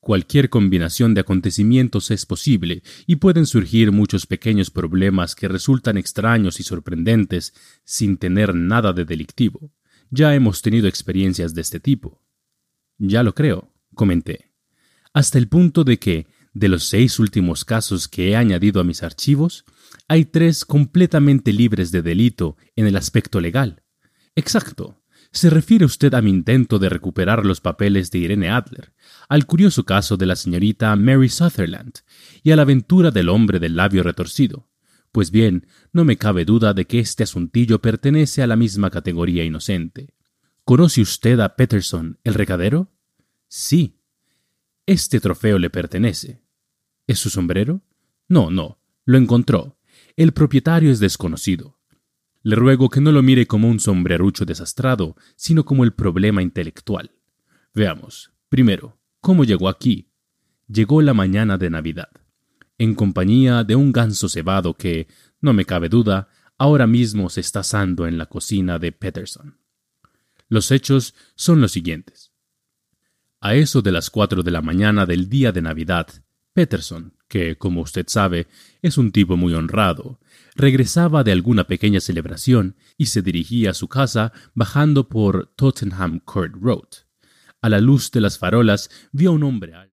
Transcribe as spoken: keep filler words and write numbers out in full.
Cualquier combinación de acontecimientos es posible y pueden surgir muchos pequeños problemas que resultan extraños y sorprendentes sin tener nada de delictivo. Ya hemos tenido experiencias de este tipo. Ya lo creo, comenté. Hasta el punto de que, de los seis últimos casos que he añadido a mis archivos, hay tres completamente libres de delito en el aspecto legal. Exacto. Se refiere usted a mi intento de recuperar los papeles de Irene Adler, al curioso caso de la señorita Mary Sutherland y a la aventura del hombre del labio retorcido. Pues bien, no me cabe duda de que este asuntillo pertenece a la misma categoría inocente. ¿Conoce usted a Peterson, el recadero? Sí. Este trofeo le pertenece. ¿Es su sombrero? No, no. Lo encontró. El propietario es desconocido. Le ruego que no lo mire como un sombrerucho desastrado, sino como el problema intelectual. Veamos. Primero, ¿cómo llegó aquí? Llegó la mañana de Navidad, en compañía de un ganso cebado que, no me cabe duda, ahora mismo se está asando en la cocina de Peterson. Los hechos son los siguientes. A eso de las cuatro de la mañana del día de Navidad, Peterson, que, como usted sabe, es un tipo muy honrado, regresaba de alguna pequeña celebración y se dirigía a su casa bajando por Tottenham Court Road. A la luz de las farolas vio a un hombre alto.